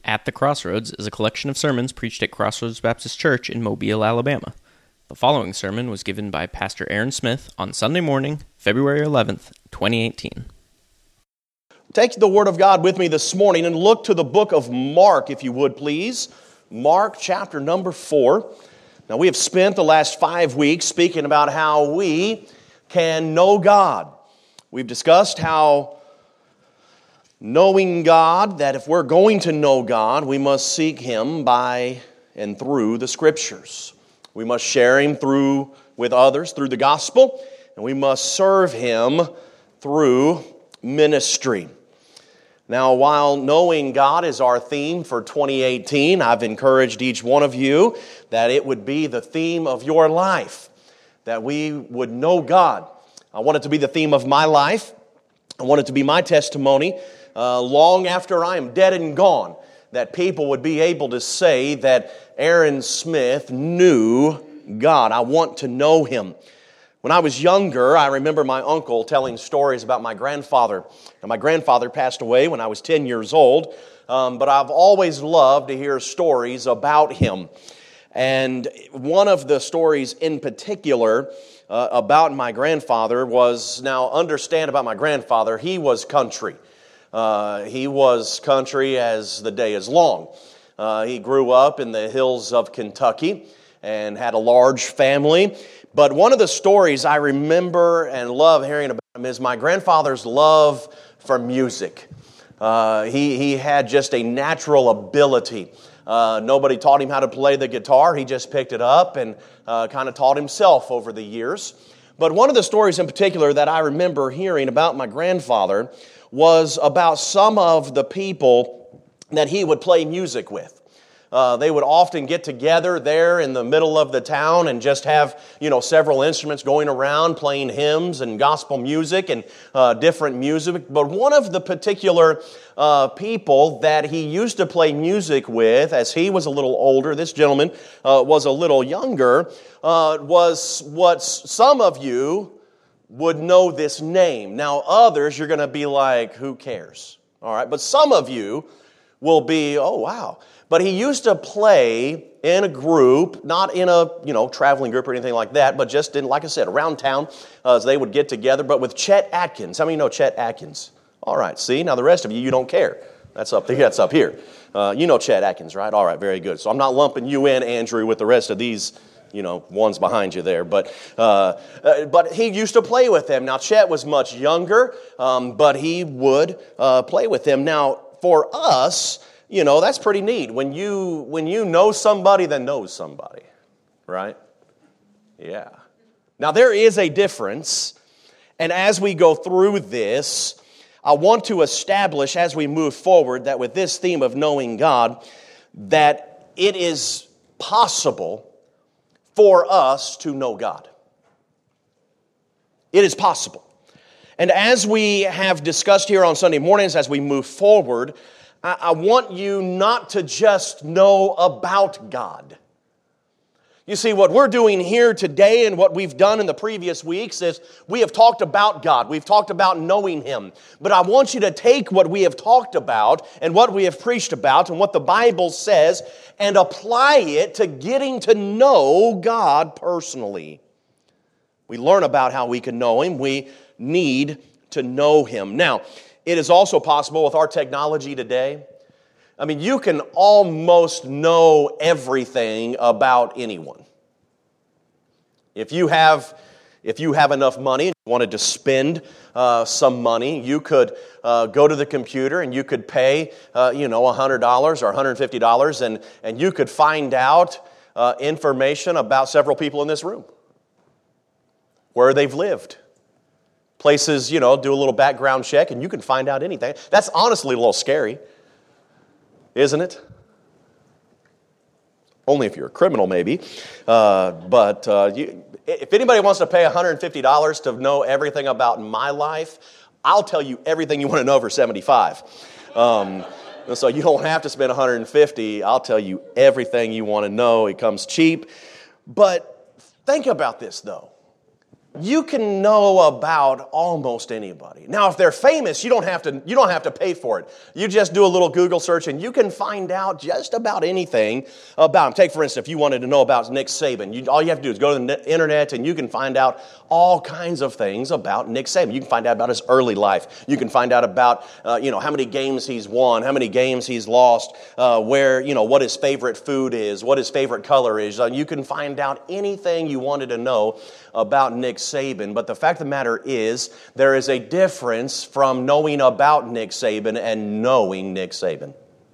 At the Crossroads is a collection of sermons preached at Crossroads Baptist Church in Mobile, Alabama. The following sermon was given by Pastor Aaron Smith on Sunday morning, February 11th, 2018. Take the Word of God with me this morning and look to the book of Mark, if you would, please. Mark chapter number 4. Now, we have spent the last 5 weeks speaking about how we can know God. We've discussed how knowing God, that if we're going to know God, we must seek Him by and through the Scriptures. We must share Him with others through the gospel, and we must serve Him through ministry. Now, while knowing God is our theme for 2018, I've encouraged each one of you that it would be the theme of your life, that we would know God. I want it to be the theme of my life. I want it to be my testimony long after I am dead and gone, that people would be able to say that Aaron Smith knew God. I want to know Him. When I was younger, I remember my uncle telling stories about my grandfather. Now, my grandfather passed away when I was 10 years old, but I've always loved to hear stories about him. And one of the stories in particular about my grandfather was, now understand about my grandfather, he was country. He was country as the day is long. He grew up in the hills of Kentucky and had a large family. But one of the stories I remember and love hearing about him is my grandfather's love for music. He had just a natural ability. Nobody taught him how to play the guitar. He just picked it up and kind of taught himself over the years. But one of the stories in particular that I remember hearing about my grandfather was about some of the people that he would play music with. They would often get together there in the middle of the town and just have, several instruments going around playing hymns and gospel music and different music. But one of the particular people that he used to play music with, as he was a little older, this gentleman was a little younger, was what some of you would know this name. Now, others, you're going to be like, who cares? All right, but some of you will be, oh, wow. But he used to play in a group, not in a, traveling group or anything like that, but just in, like I said, around town, as they would get together, but with Chet Atkins. How many know Chet Atkins? All right, see, now the rest of you don't care. That's up here. You know Chet Atkins, right? All right, very good. So I'm not lumping you in, Andrew, with the rest of these ones behind you there. But he used to play with them. Now, Chet was much younger, but he would play with them. Now, for us, that's pretty neat. When you know somebody that knows somebody, right? Yeah. Now, there is a difference, and as we go through this, I want to establish as we move forward that with this theme of knowing God, that it is possible for us to know God. It is possible. And as we have discussed here on Sunday mornings, as we move forward, I want you not to just know about God. You see, what we're doing here today and what we've done in the previous weeks is we have talked about God. We've talked about knowing Him. But I want you to take what we have talked about and what we have preached about and what the Bible says and apply it to getting to know God personally. We learn about how we can know Him. We need to know Him. Now, it is also possible with our technology today. I mean, you can almost know everything about anyone. If you have enough money and you wanted to spend some money, you could go to the computer and you could pay, $100 or $150, and you could find out information about several people in this room, where they've lived. Places, do a little background check, and you can find out anything. That's honestly a little scary, isn't it? Only if you're a criminal, maybe. If anybody wants to pay $150 to know everything about my life, I'll tell you everything you want to know for $75. So you don't have to spend $150. I'll tell you everything you want to know. It comes cheap. But think about this, though. you can know about almost anybody. Now, if they're famous, you don't have to pay for it. You just do a little Google search and you can find out just about anything about him. Take, for instance, if you wanted to know about Nick Saban, all you have to do is go to the internet and you can find out all kinds of things about Nick Saban. You can find out about his early life. You can find out about, how many games he's won, how many games he's lost, what his favorite food is, what his favorite color is. You can find out anything you wanted to know about Nick Saban. But the fact of the matter is, there is a difference from knowing about Nick Saban and knowing Nick Saban.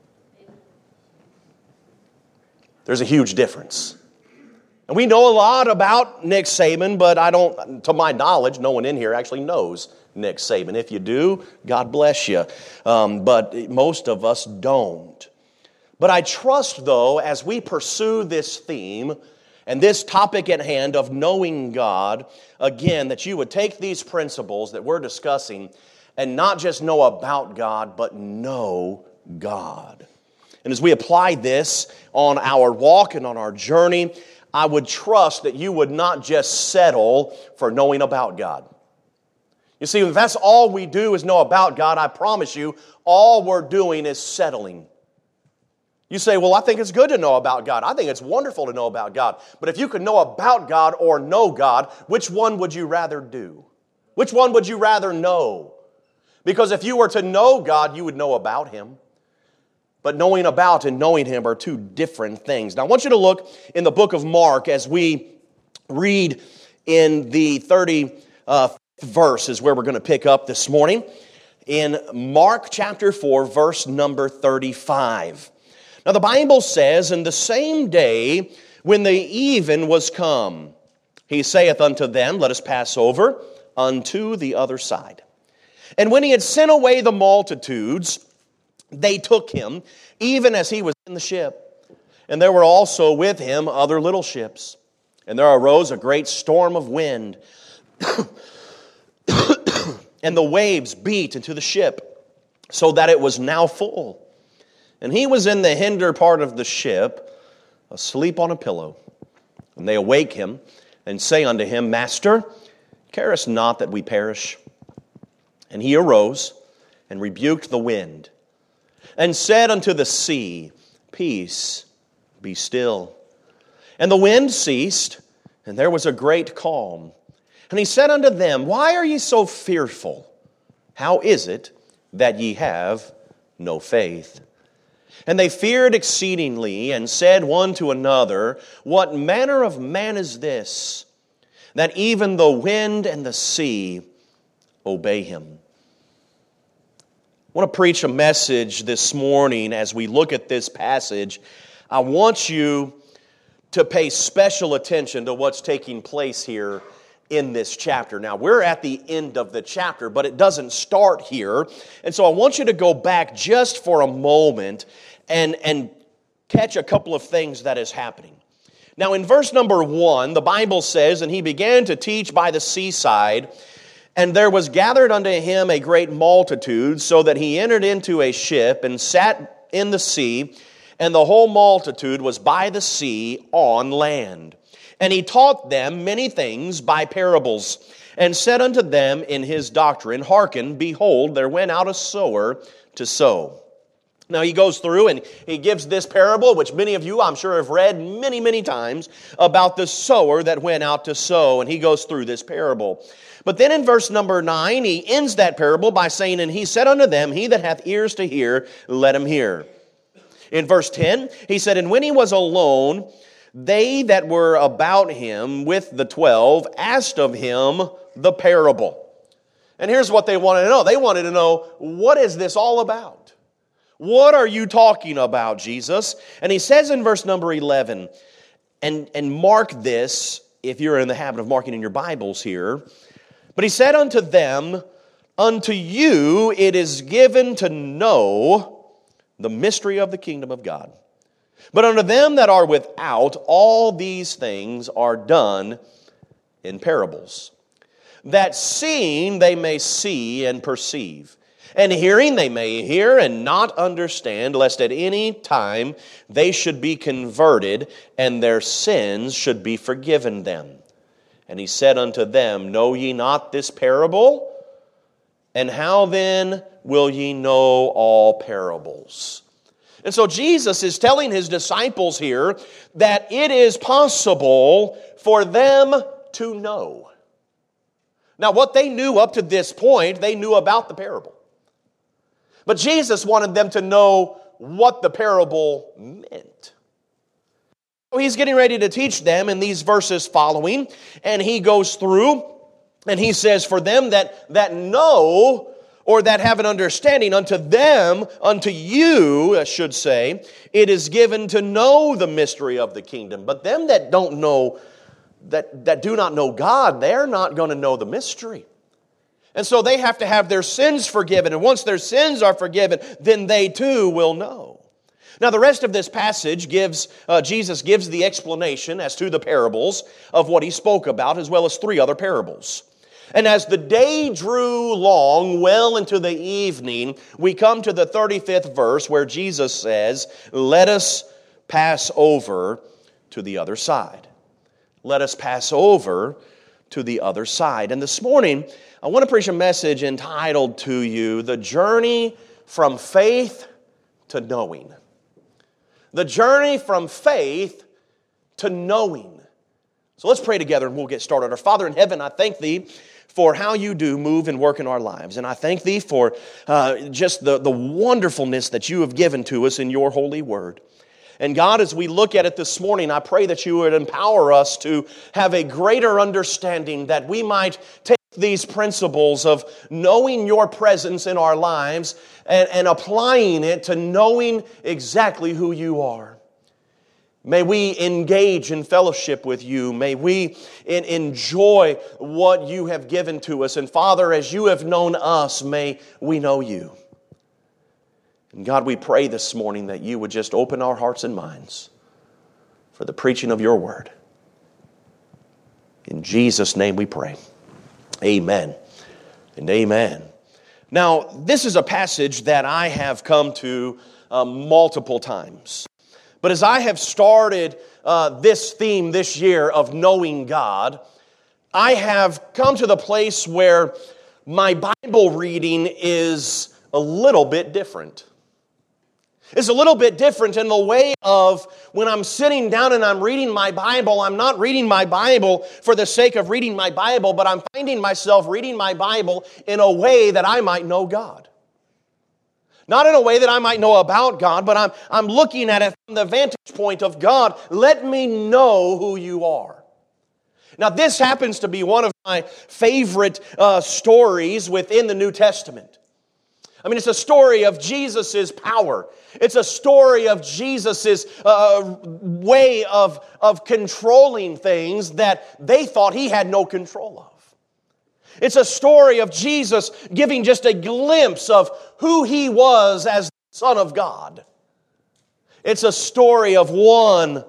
There's a huge difference. And we know a lot about Nick Saban, but to my knowledge, no one in here actually knows Nick Saban. If you do, God bless you. But most of us don't. But I trust, though, as we pursue this theme and this topic at hand of knowing God, again, that you would take these principles that we're discussing and not just know about God, but know God. And as we apply this on our walk and on our journey, I would trust that you would not just settle for knowing about God. You see, if that's all we do is know about God, I promise you, all we're doing is settling. You say, well, I think it's good to know about God. I think it's wonderful to know about God. But if you could know about God or know God, which one would you rather do? Which one would you rather know? Because if you were to know God, you would know about Him. But knowing about and knowing Him are two different things. Now, I want you to look in the book of Mark as we read in the 30th verse is where we're going to pick up this morning. In Mark chapter 4, verse number 35. Now, the Bible says, "In the same day when the even was come, He saith unto them, Let us pass over unto the other side. And when He had sent away the multitudes, they took Him, even as He was in the ship. And there were also with Him other little ships. And there arose a great storm of wind, and the waves beat into the ship, so that it was now full. And He was in the hinder part of the ship, asleep on a pillow. And they awake Him, and say unto Him, Master, carest not that we perish? And He arose, and rebuked the wind, and said unto the sea, Peace, be still. And the wind ceased, and there was a great calm. And He said unto them, Why are ye so fearful? How is it that ye have no faith? And they feared exceedingly, and said one to another, What manner of man is this, that even the wind and the sea obey Him? I want to preach a message this morning as we look at this passage. I want you to pay special attention to what's taking place here in this chapter. Now, we're at the end of the chapter, but it doesn't start here. And so I want you to go back just for a moment and catch a couple of things that is happening. Now, in verse number 1, the Bible says, And He began to teach by the seaside, and there was gathered unto Him a great multitude, so that He entered into a ship and sat in the sea, and the whole multitude was by the sea on land. And He taught them many things by parables, and said unto them in His doctrine, Hearken, behold, there went out a sower to sow. Now, He goes through and He gives this parable, which many of you, I'm sure, have read many, many times, about the sower that went out to sow. And He goes through this parable. But then in verse number 9, He ends that parable by saying, And He said unto them, He that hath ears to hear, let him hear. In verse 10, He said, And when He was alone, they that were about Him with the 12 asked of Him the parable. And here's what they wanted to know. They wanted to know, what is this all about? What are you talking about, Jesus? And He says in verse number 11, and mark this if you're in the habit of marking in your Bibles here, but He said unto them, Unto you it is given to know the mystery of the kingdom of God. But unto them that are without, all these things are done in parables, that seeing they may see and perceive, and hearing they may hear and not understand, lest at any time they should be converted, and their sins should be forgiven them. And he said unto them, Know ye not this parable? And how then will ye know all parables? And so Jesus is telling his disciples here that it is possible for them to know. Now, what they knew up to this point, they knew about the parable. But Jesus wanted them to know what the parable meant. So he's getting ready to teach them in these verses following, and he goes through and he says, For them that know, or that have an understanding, unto them, unto you, I should say, it is given to know the mystery of the kingdom. But them that don't know, that do not know God, they're not going to know the mystery. And so they have to have their sins forgiven. And once their sins are forgiven, then they too will know. Now the rest of this passage Jesus gives the explanation as to the parables of what he spoke about, as well as 3 other parables. And as the day drew long, well into the evening, we come to the 35th verse where Jesus says, Let us pass over to the other side. Let us pass over to the other side. And this morning, I want to preach a message entitled to you, The Journey from Faith to Knowing. The journey from faith to knowing. So let's pray together and we'll get started. Our Father in heaven, I thank Thee for how You do move and work in our lives. And I thank Thee for just the wonderfulness that You have given to us in Your holy word. And God, as we look at it this morning, I pray that You would empower us to have a greater understanding, that we might take these principles of knowing Your presence in our lives and applying it to knowing exactly who You are. May we engage in fellowship with You. May we enjoy what You have given to us. And Father, as You have known us, may we know You. And God, we pray this morning that You would just open our hearts and minds for the preaching of Your word. In Jesus' name we pray. Amen and amen. Now, this is a passage that I have come to multiple times. But as I have started this theme this year of knowing God, I have come to the place where my Bible reading is a little bit different. It's a little bit different in the way of when I'm sitting down and I'm reading my Bible, I'm not reading my Bible for the sake of reading my Bible, but I'm finding myself reading my Bible in a way that I might know God. Not in a way that I might know about God, but I'm looking at it from the vantage point of God. Let me know who You are. Now, this happens to be one of my favorite stories within the New Testament. I mean, it's a story of Jesus' power. It's a story of Jesus' way of controlling things that they thought He had no control of. It's a story of Jesus giving just a glimpse of who He was as the Son of God. It's a story of one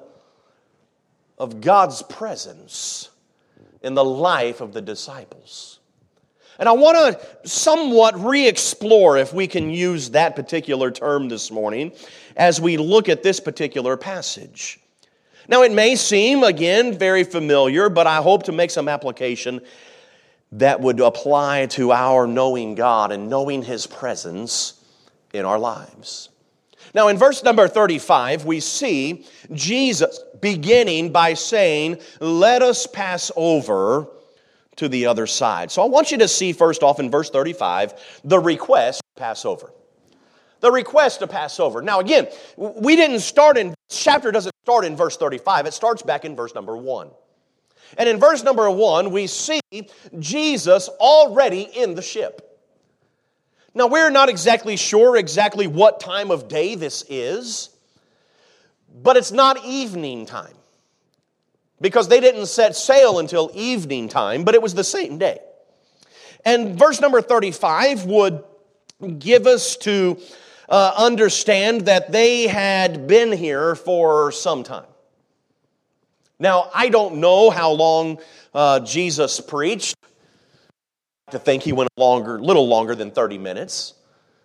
of God's presence in the life of the disciples. And I want to somewhat re-explore, if we can use that particular term this morning, as we look at this particular passage. Now, it may seem, again, very familiar, but I hope to make some application that would apply to our knowing God and knowing His presence in our lives. Now, in verse number 35, we see Jesus beginning by saying, Let us pass over to the other side. So I want you to see first off in verse 35, the request to pass over. The request to pass over. Now again, this chapter doesn't start in verse 35, it starts back in verse number 1. And in verse number 1, we see Jesus already in the ship. Now we're not exactly sure exactly what time of day this is, but it's not evening time. Because they didn't set sail until evening time, but it was the same day. And verse number 35 would give us to understand that they had been here for some time. Now, I don't know how long Jesus preached. I think He went a little longer than 30 minutes.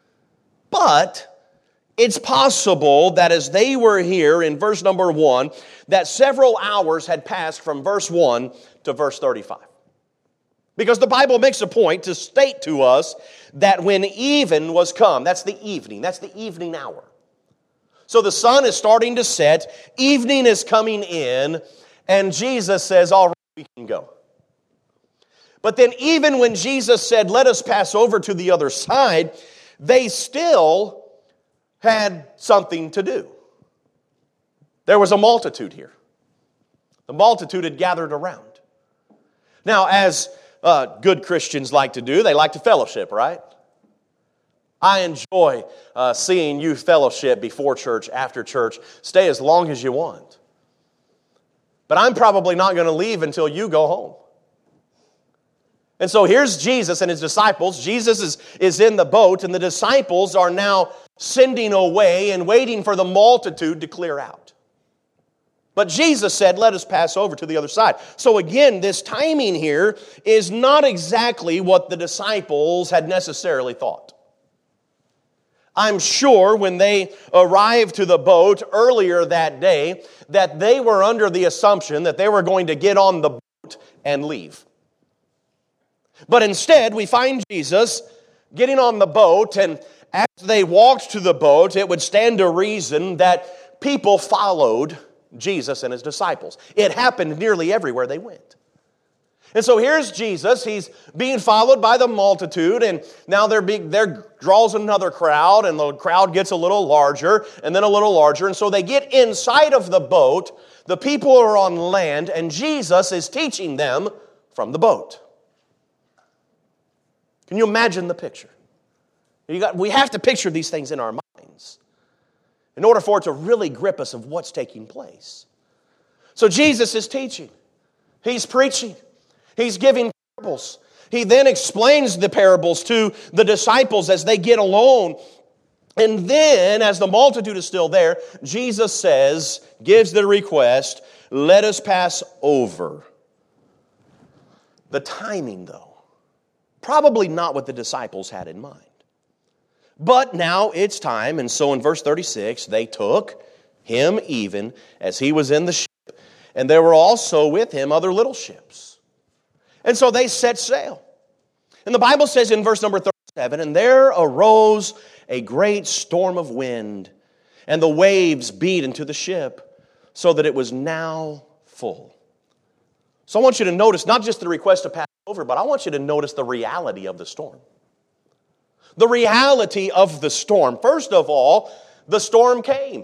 But it's possible that as they were here in verse number 1, that several hours had passed from verse 1 to verse 35. Because the Bible makes a point to state to us that when even was come, that's the evening hour. So the sun is starting to set, evening is coming in, and Jesus says, all right, we can go. But then even when Jesus said, let us pass over to the other side, they still had something to do. There was a multitude here. The multitude had gathered around. Now, as good Christians like to do, they like to fellowship, right? I enjoy seeing youth fellowship before church, after church. Stay as long as you want. But I'm probably not going to leave until you go home. And so here's Jesus and his disciples. Jesus is in the boat, and the disciples are now sending away and waiting for the multitude to clear out. But Jesus said, let us pass over to the other side. So again, this timing here is not exactly what the disciples had necessarily thought. I'm sure when they arrived to the boat earlier that day, that they were under the assumption that they were going to get on the boat and leave. But instead, we find Jesus getting on the boat, and as they walked to the boat, it would stand to reason that people followed Jesus and his disciples. It happened nearly everywhere they went. And so here's Jesus. He's being followed by the multitude, and now there draws another crowd, and the crowd gets a little larger, and then a little larger, and so they get inside of the boat. The people are on land, and Jesus is teaching them from the boat. Can you imagine the picture? We have to picture these things in our minds in order for it to really grip us of what's taking place. So Jesus is teaching. He's preaching. He's giving parables. He then explains the parables to the disciples as they get alone. And then, as the multitude is still there, Jesus gives the request, let us pass over. The timing, though, probably not what the disciples had in mind. But now it's time, and so in verse 36, they took him even as he was in the ship, and there were also with him other little ships. And so they set sail. And the Bible says in verse number 37, and there arose a great storm of wind, and the waves beat into the ship, so that it was now full. So I want you to notice not just the request to pass over, but I want you to notice the reality of the storm. The reality of the storm. First of all, the storm came.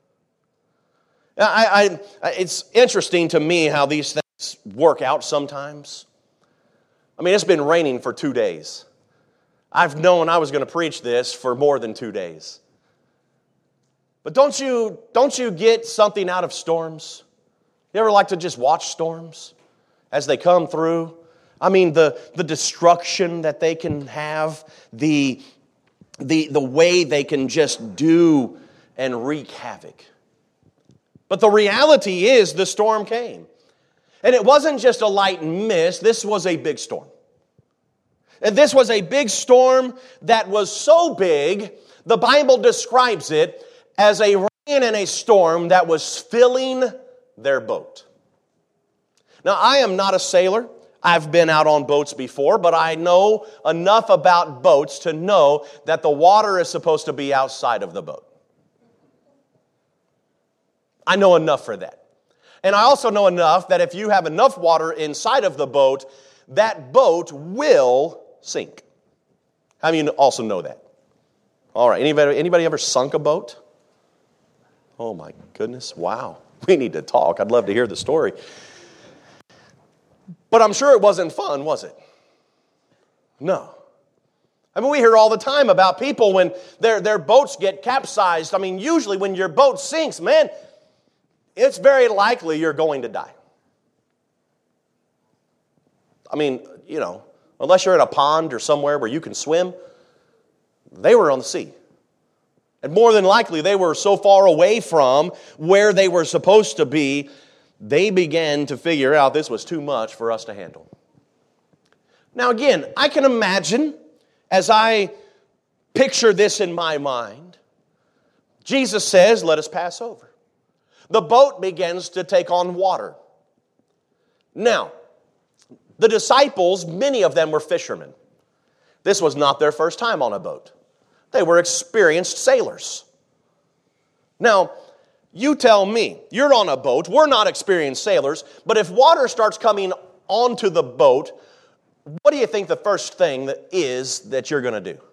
It's interesting to me how these things work out sometimes. I mean, it's been raining for 2 days. I've known I was going to preach this for more than 2 days. But don't you get something out of storms? You ever like to just watch storms as they come through? I mean, the destruction that they can have, the way they can just do and wreak havoc. But the reality is the storm came. And it wasn't just a light mist, this was a big storm. And this was a big storm that was so big, the Bible describes it as a rain and a storm that was filling their boat. Now, I am not a sailor. I've been out on boats before, but I know enough about boats to know that the water is supposed to be outside of the boat. I know enough for that. And I also know enough that if you have enough water inside of the boat, that boat will sink. How many of you also know that? All right, anybody ever sunk a boat? Oh my goodness, wow. We need to talk. I'd love to hear the story. But I'm sure it wasn't fun, was it? No. I mean, we hear all the time about people when their boats get capsized. I mean, usually when your boat sinks, man, it's very likely you're going to die. I mean, unless you're in a pond or somewhere where you can swim, they were on the sea. And more than likely, they were so far away from where they were supposed to be, they began to figure out this was too much for us to handle. Now again, I can imagine, as I picture this in my mind, Jesus says, let us pass over. The boat begins to take on water. Now, The disciples, many of them were fishermen. This was not their first time on a boat. They were experienced sailors. Now, you tell me, you're on a boat, we're not experienced sailors, but if water starts coming onto the boat, what do you think the first thing that you're going to do?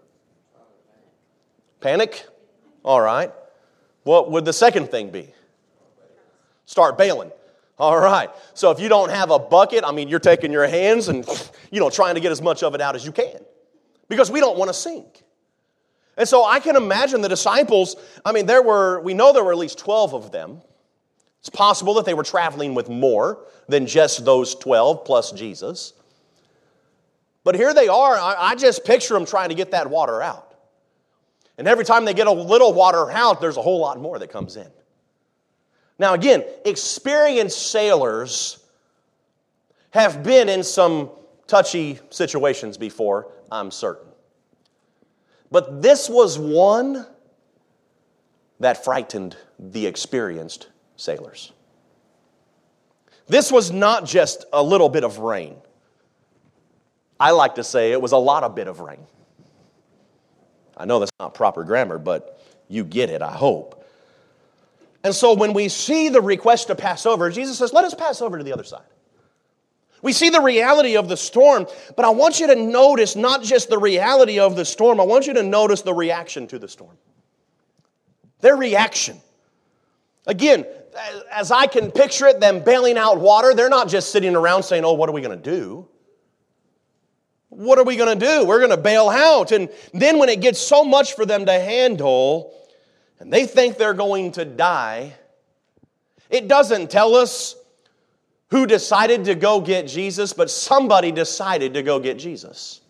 Panic? All right. What would the second thing be? Start bailing. All right. So if you don't have a bucket, you're taking your hands and, trying to get as much of it out as you can. Because we don't want to sink. And so I can imagine the disciples, we know there were at least 12 of them. It's possible that they were traveling with more than just those 12 plus Jesus. But here they are, I just picture them trying to get that water out. And every time they get a little water out, there's a whole lot more that comes in. Now again, experienced sailors have been in some touchy situations before, I'm certain. But this was one that frightened the experienced sailors. This was not just a little bit of rain. I like to say it was a lot of bit of rain. I know that's not proper grammar, but you get it, I hope. And so when we see the request to pass over, Jesus says, let us pass over to the other side. We see the reality of the storm, but I want you to notice not just the reality of the storm, I want you to notice the reaction to the storm. Their reaction. Again, as I can picture it, them bailing out water, they're not just sitting around saying, oh, what are we going to do? What are we going to do? We're going to bail out. And then when it gets so much for them to handle, and they think they're going to die, it doesn't tell us who decided to go get Jesus, but somebody decided to go get Jesus.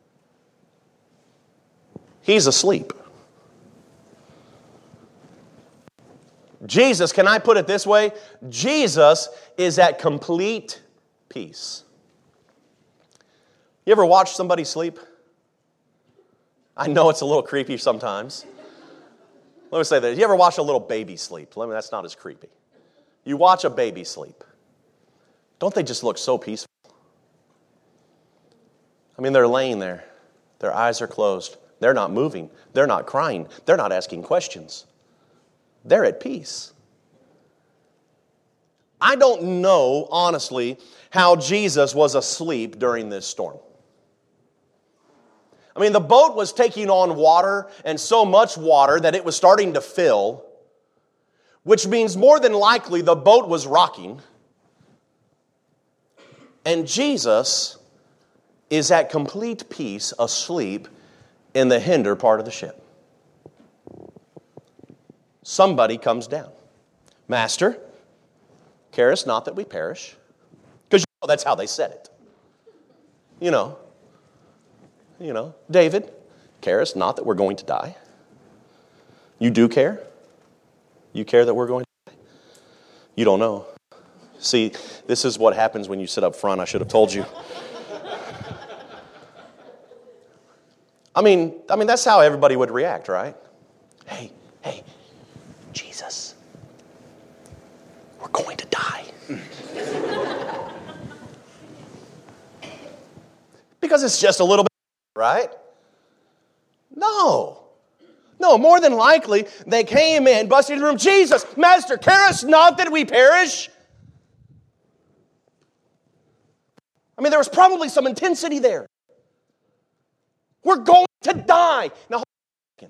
He's asleep. Jesus, can I put it this way? Jesus is at complete peace. You ever watch somebody sleep? I know it's a little creepy sometimes. Let me say this. You ever watch a little baby sleep? That's not as creepy. You watch a baby sleep. Don't they just look so peaceful? They're laying there. Their eyes are closed. They're not moving. They're not crying. They're not asking questions. They're at peace. I don't know, honestly, how Jesus was asleep during this storm. The boat was taking on water, and so much water that it was starting to fill, which means more than likely the boat was rocking. And Jesus is at complete peace, asleep in the hinder part of the ship. Somebody comes down. Master, carest not that we perish. Because that's how they said it. David, carest not that we're going to die. You do care? You care that we're going to die? You don't know. See, this is what happens when you sit up front. I should have told you. That's how everybody would react, right? Hey, Jesus, we're going to die. Because it's just a little bit, right? No, more than likely, they came in, busted in the room, Jesus, Master, carest not that we perish? There was probably some intensity there. We're going to die. Now, hold on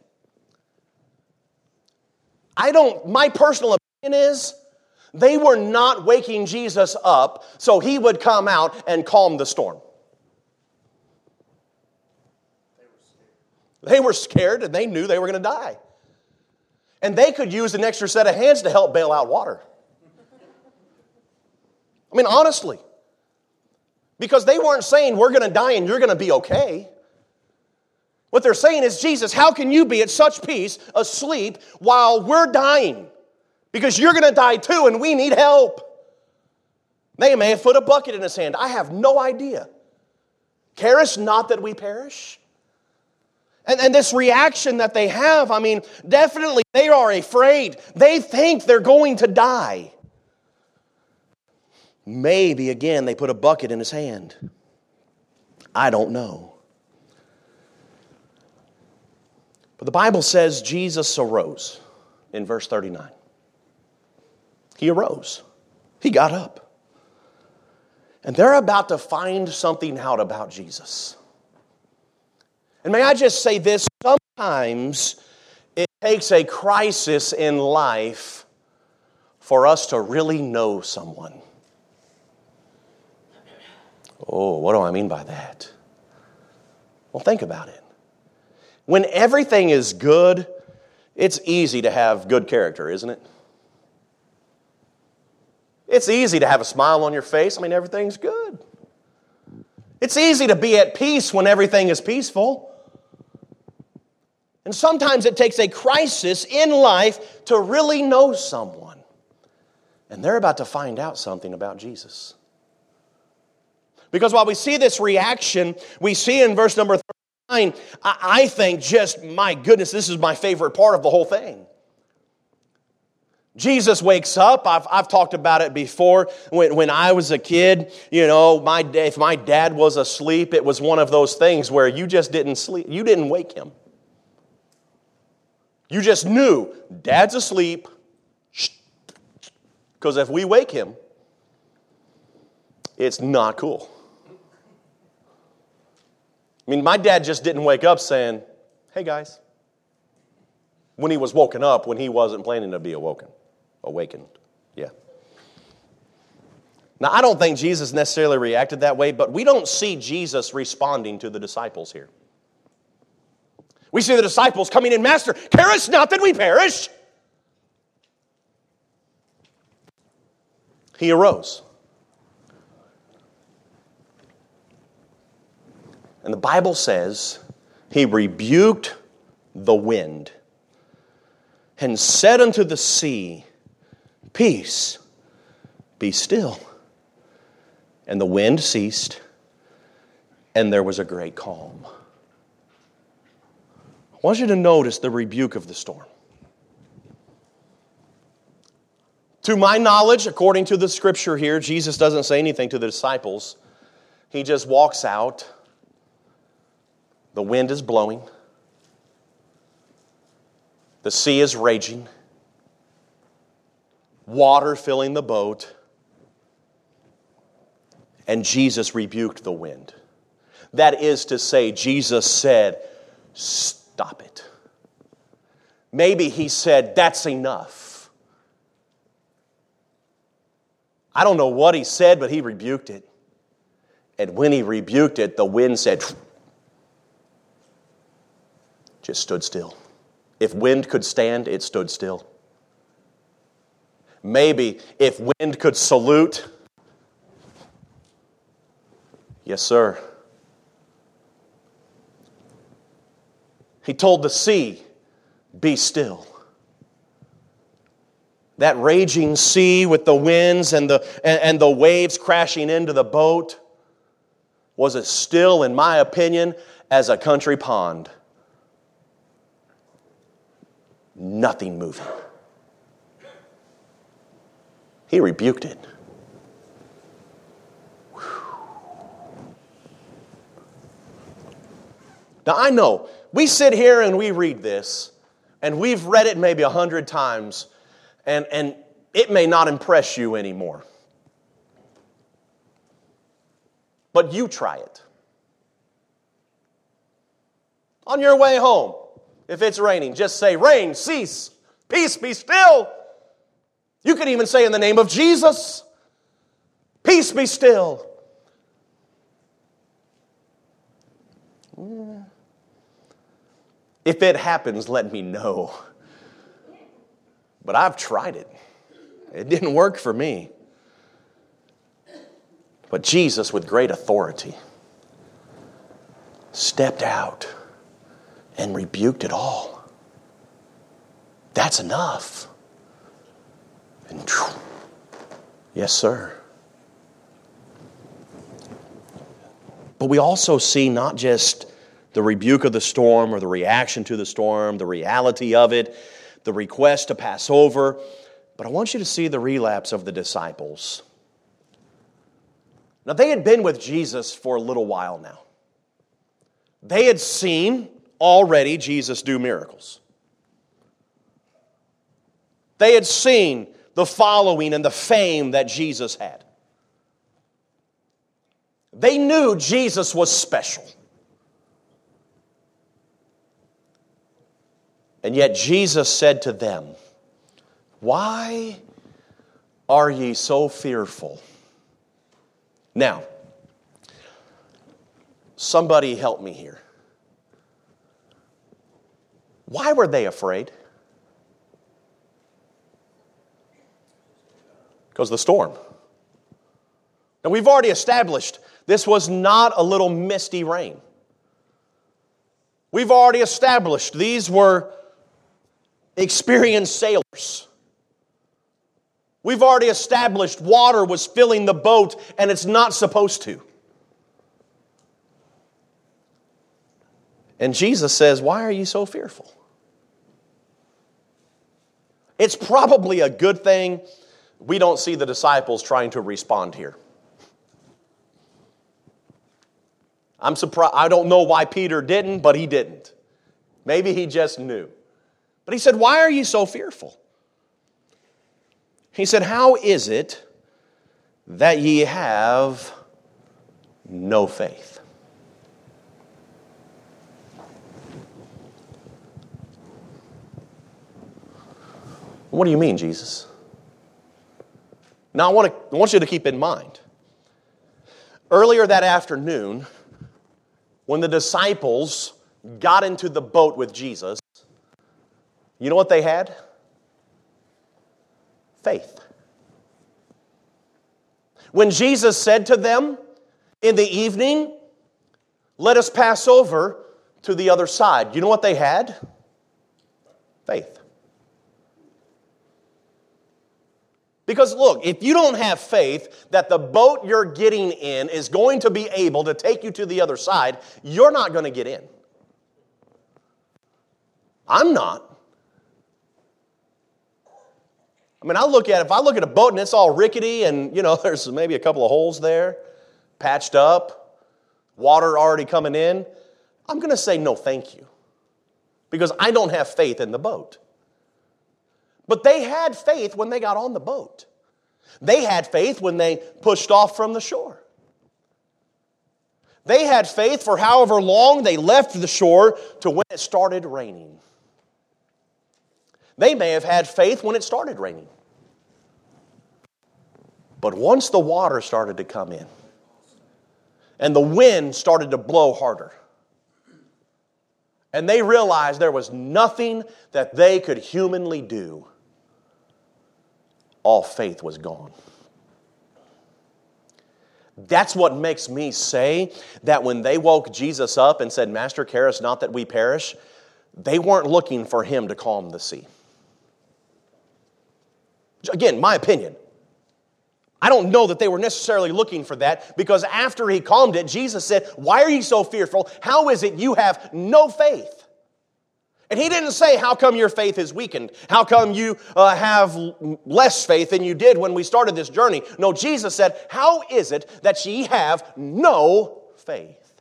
a second. My personal opinion is, they were not waking Jesus up so he would come out and calm the storm. They were scared and they knew they were going to die. And they could use an extra set of hands to help bail out water. Honestly. Because they weren't saying, we're going to die and you're going to be okay. What they're saying is, Jesus, how can you be at such peace, asleep, while we're dying? Because you're going to die too and we need help. They may have put a bucket in his hand. I have no idea. Carest not that we perish? And this reaction that they have, definitely they are afraid. They think they're going to die. Maybe, again, they put a bucket in his hand. I don't know. But the Bible says Jesus arose in verse 39. He arose. He got up. And they're about to find something out about Jesus. And may I just say this, sometimes it takes a crisis in life for us to really know someone. Oh, what do I mean by that? Well, think about it. When everything is good, it's easy to have good character, isn't it? It's easy to have a smile on your face. I mean, everything's good. It's easy to be at peace when everything is peaceful. And sometimes it takes a crisis in life to really know someone. And they're about to find out something about Jesus. Because while we see this reaction, we see in verse number 39, I think just, my goodness, this is my favorite part of the whole thing. Jesus wakes up. I've talked about it before. When I was a kid, you know, if my dad was asleep, it was one of those things where you just didn't sleep. You didn't wake him. You just knew, Dad's asleep. Because if we wake him, it's not cool. I mean, my dad just didn't wake up saying, hey guys, when he was woken up, when he wasn't planning to be awakened. Yeah. Now, I don't think Jesus necessarily reacted that way, but we don't see Jesus responding to the disciples here. We see the disciples coming in, Master, care us not that we perish. He arose. And the Bible says he rebuked the wind and said unto the sea, peace, be still. And the wind ceased, and there was a great calm. I want you to notice the rebuke of the storm. To my knowledge, according to the scripture here, Jesus doesn't say anything to the disciples. He just walks out. The wind is blowing. The sea is raging. Water filling the boat. And Jesus rebuked the wind. That is to say, Jesus said, stop it. Maybe he said, that's enough. I don't know what he said, but he rebuked it. And when he rebuked it, the wind said, just stood still. If wind could stand, it stood still. Maybe if wind could salute, yes, sir. He told the sea, be still. That raging sea with the winds and the waves crashing into the boat was as still, in my opinion, as a country pond. Nothing moving. He rebuked it. Now I know, we sit here and we read this, and we've read it maybe 100 times, and it may not impress you anymore. But you try it. On your way home, if it's raining, just say, rain, cease, peace, be still. You can even say in the name of Jesus, peace, be still. If it happens, let me know. But I've tried it. It didn't work for me. But Jesus, with great authority, stepped out and rebuked it all. That's enough. And yes, sir. But we also see not just the rebuke of the storm or the reaction to the storm, the reality of it, the request to pass over, but I want you to see the relapse of the disciples. Now, they had been with Jesus for a little while now. They had seen already Jesus do miracles. They had seen the following and the fame that Jesus had. They knew Jesus was special. And yet Jesus said to them, "Why are ye so fearful?" Now, somebody help me here. Why were they afraid? Because of the storm. Now, we've already established this was not a little misty rain. We've already established these were experienced sailors. We've already established water was filling the boat and it's not supposed to. And Jesus says, "Why are you so fearful?" It's probably a good thing we don't see the disciples trying to respond here. I'm surprised. I don't know why Peter didn't, but he didn't. Maybe he just knew. But he said, "Why are you so fearful?" He said, "How is it that ye have no faith?" What do you mean, Jesus? Now, I want you to keep in mind, earlier that afternoon, when the disciples got into the boat with Jesus, you know what they had? Faith. When Jesus said to them in the evening, "Let us pass over to the other side," you know what they had? Faith. Because look, if you don't have faith that the boat you're getting in is going to be able to take you to the other side, you're not going to get in. I'm not. I mean, if I look at a boat and it's all rickety and, there's maybe a couple of holes there, patched up, water already coming in, I'm going to say no thank you. Because I don't have faith in the boat. But they had faith when they got on the boat. They had faith when they pushed off from the shore. They had faith for however long they left the shore to when it started raining. They may have had faith when it started raining. But once the water started to come in and the wind started to blow harder, and they realized there was nothing that they could humanly do, all faith was gone. That's what makes me say that when they woke Jesus up and said, "Master, carest not that we perish," they weren't looking for him to calm the sea. Again, my opinion. I don't know that they were necessarily looking for that, because after he calmed it, Jesus said, "Why are you so fearful? How is it you have no faith?" And he didn't say, "How come your faith is weakened? How come you have less faith than you did when we started this journey?" No, Jesus said, "How is it that ye have no faith?"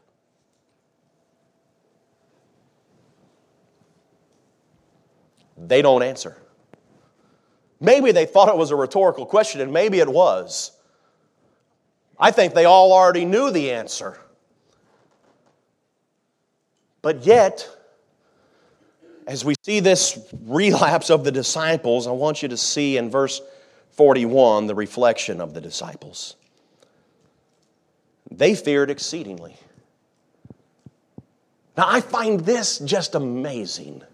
They don't answer. Maybe they thought it was a rhetorical question, and maybe it was. I think they all already knew the answer. But yet, as we see this relapse of the disciples, I want you to see in verse 41 the reflection of the disciples. They feared exceedingly. Now, I find this just amazing.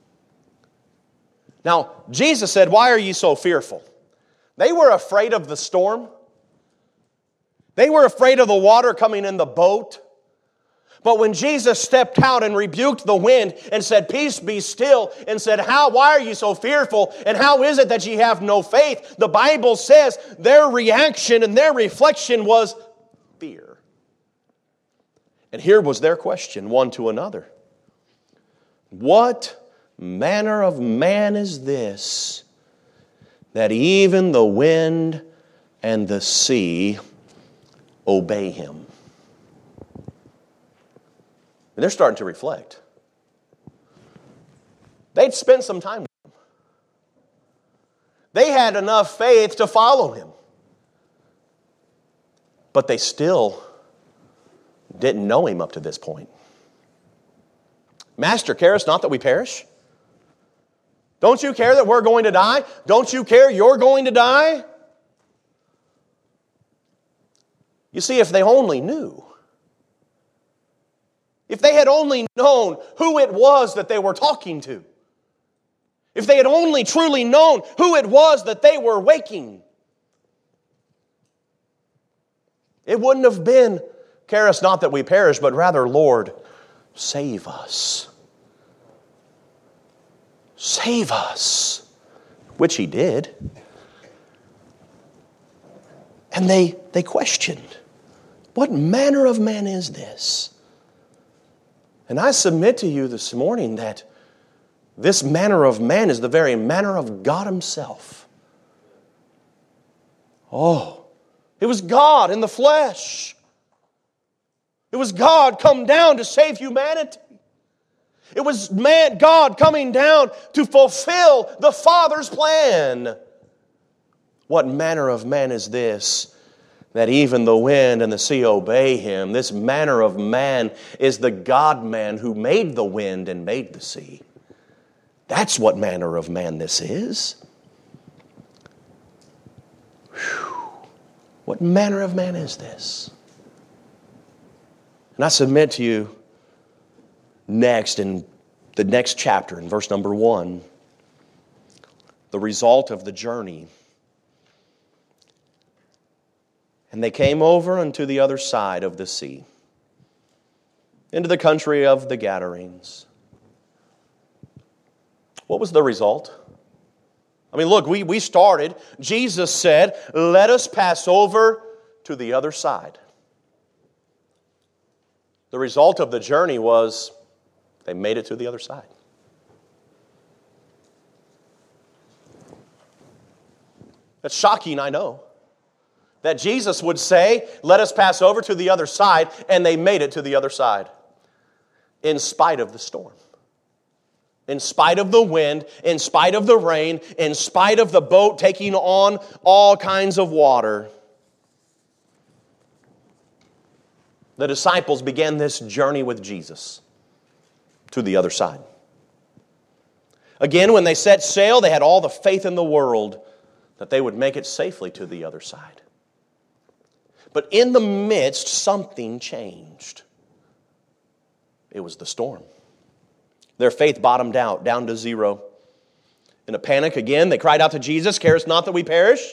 Now, Jesus said, "Why are you so fearful?" They were afraid of the storm. They were afraid of the water coming in the boat. But when Jesus stepped out and rebuked the wind and said, "Peace, be still," and said, "Why are you so fearful? And how is it that ye have no faith?" The Bible says their reaction and their reflection was fear. And here was their question one to another. "What manner of man is this, that even the wind and the sea obey Him. And they're starting to reflect. They'd spent some time with Him. They had enough faith to follow Him. But they still didn't know Him up to this point. Master, carest not that we perish? Don't you care that we're going to die? Don't you care you're going to die? You see, if they only knew, if they had only known who it was that they were talking to, if they had only truly known who it was that they were waking, it wouldn't have been, carest not that we perish, but rather, Lord, save us. Save us. Which He did. And they questioned, what manner of man is this? And I submit to you this morning that this manner of man is the very manner of God Himself. Oh, it was God in the flesh. It was God come down to save humanity. It was God coming down to fulfill the Father's plan. What manner of man is this, that even the wind and the sea obey Him? This manner of man is the God-man who made the wind and made the sea. That's what manner of man this is. Whew. What manner of man is this? And I submit to you, next, in the next chapter, in verse number 1, the result of the journey. And they came over unto the other side of the sea, into the country of the Gadarenes. What was the result? I mean, look, we started, Jesus said, let us pass over to the other side. The result of the journey was they made it to the other side. That's shocking, I know. That Jesus would say, let us pass over to the other side, and they made it to the other side. In spite of the storm. In spite of the wind, in spite of the rain, in spite of the boat taking on all kinds of water. The disciples began this journey with Jesus to the other side. Again, when they set sail, they had all the faith in the world that they would make it safely to the other side. But in the midst, something changed. It was the storm. Their faith bottomed out, down to zero. In a panic again, they cried out to Jesus, carest not that we perish?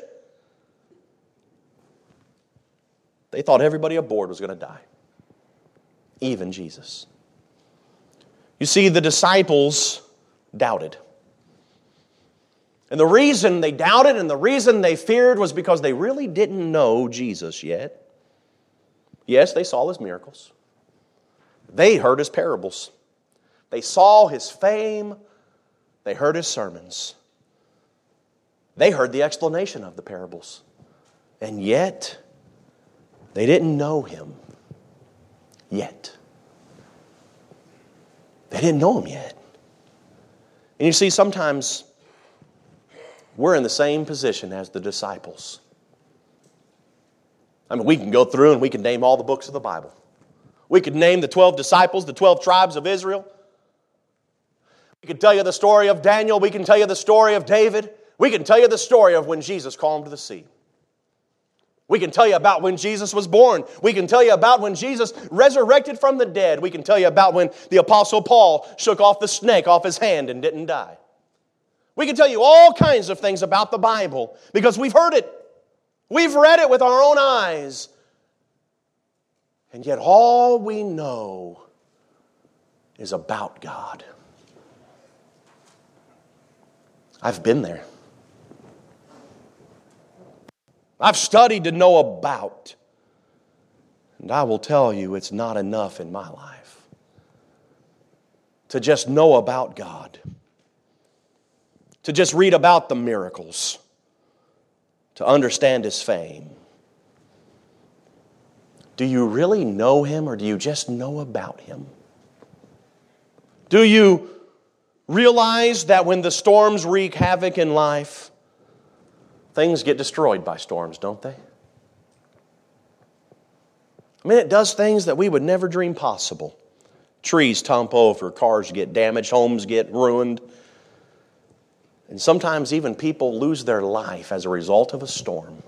They thought everybody aboard was going to die. Even Jesus. You see, the disciples doubted. And the reason they doubted and the reason they feared was because they really didn't know Jesus yet. Yes, they saw His miracles. They heard His parables. They saw His fame. They heard His sermons. They heard the explanation of the parables. And yet, they didn't know Him yet. They didn't know Him yet. And you see, sometimes we're in the same position as the disciples. I mean, we can go through and we can name all the books of the Bible. We could name the 12 disciples, the 12 tribes of Israel. We could tell you the story of Daniel. We can tell you the story of David. We can tell you the story of when Jesus calmed the sea. We can tell you about when Jesus was born. We can tell you about when Jesus resurrected from the dead. We can tell you about when the Apostle Paul shook off the snake off his hand and didn't die. We can tell you all kinds of things about the Bible because we've heard it. We've read it with our own eyes. And yet all we know is about God. I've been there. I've studied to know about. And I will tell you, it's not enough in my life to just know about God, to just read about the miracles, to understand His fame. Do you really know Him, or do you just know about Him? Do you realize that when the storms wreak havoc in life, things get destroyed by storms, don't they? I mean, it does things that we would never dream possible. Trees tumble over, cars get damaged, homes get ruined. And sometimes even people lose their life as a result of a storm.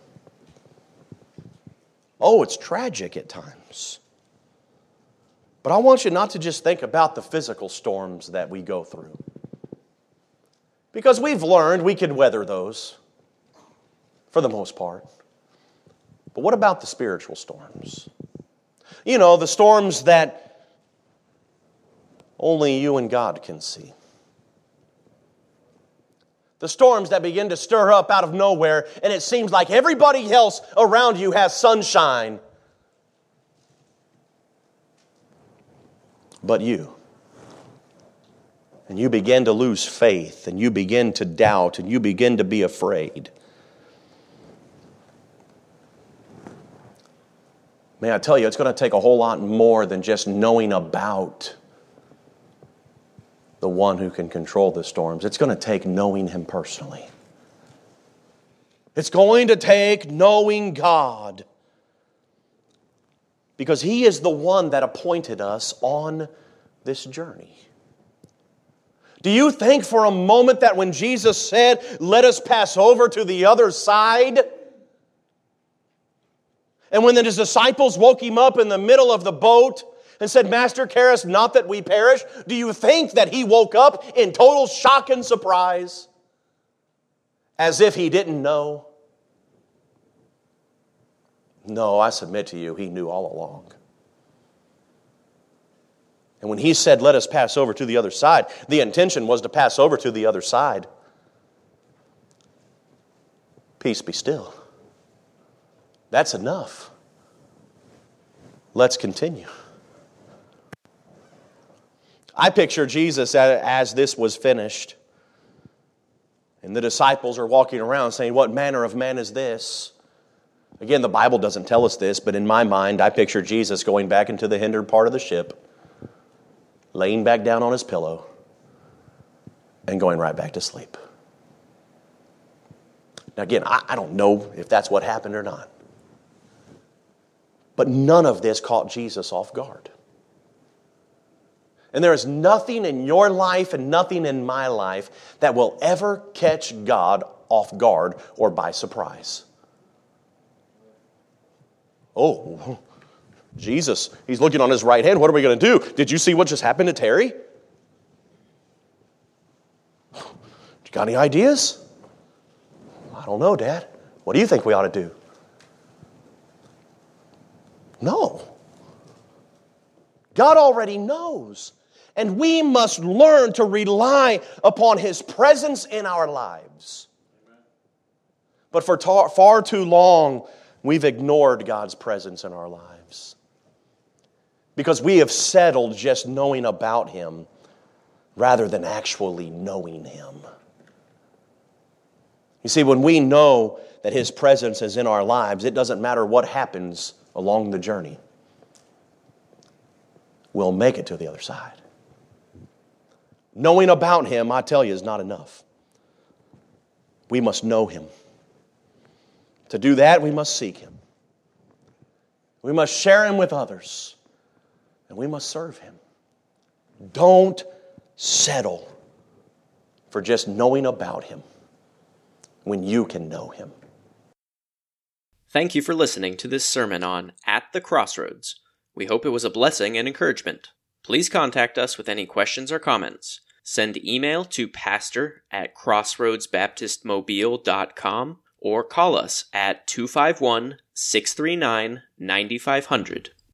Oh, it's tragic at times. But I want you not to just think about the physical storms that we go through. Because we've learned we can weather those for the most part. But what about the spiritual storms? You know, the storms that only you and God can see. The storms that begin to stir up out of nowhere, and it seems like everybody else around you has sunshine. But you. And you begin to lose faith, and you begin to doubt, and you begin to be afraid. May I tell you, it's going to take a whole lot more than just knowing about the one who can control the storms. It's going to take knowing Him personally. It's going to take knowing God. Because He is the one that appointed us on this journey. Do you think for a moment that when Jesus said, "Let us pass over to the other side," and when His disciples woke Him up in the middle of the boat and said, "Master, carest not that we perish," do you think that He woke up in total shock and surprise? As if He didn't know? No, I submit to you, He knew all along. And when He said, "Let us pass over to the other side," the intention was to pass over to the other side. Peace be still. That's enough. Let's continue. I picture Jesus as this was finished. And the disciples are walking around saying, "What manner of man is this?" Again, the Bible doesn't tell us this, but in my mind, I picture Jesus going back into the hindered part of the ship, laying back down on His pillow, and going right back to sleep. Now again, I don't know if that's what happened or not. But none of this caught Jesus off guard. And there is nothing in your life and nothing in my life that will ever catch God off guard or by surprise. Oh, Jesus, He's looking on His right hand. What are we going to do? Did you see what just happened to Terry? You got any ideas? I don't know, Dad. What do you think we ought to do? No. God already knows. And we must learn to rely upon His presence in our lives. But for far too long, we've ignored God's presence in our lives. Because we have settled just knowing about Him rather than actually knowing Him. You see, when we know that His presence is in our lives, it doesn't matter what happens along the journey. We'll make it to the other side. Knowing about Him, I tell you, is not enough. We must know Him. To do that, we must seek Him. We must share Him with others. And we must serve Him. Don't settle for just knowing about Him when you can know Him. Thank you for listening to this sermon on At the Crossroads. We hope it was a blessing and encouragement. Please contact us with any questions or comments. Send email to pastor@crossroadsbaptistmobile.com or call us at 251-639-9500.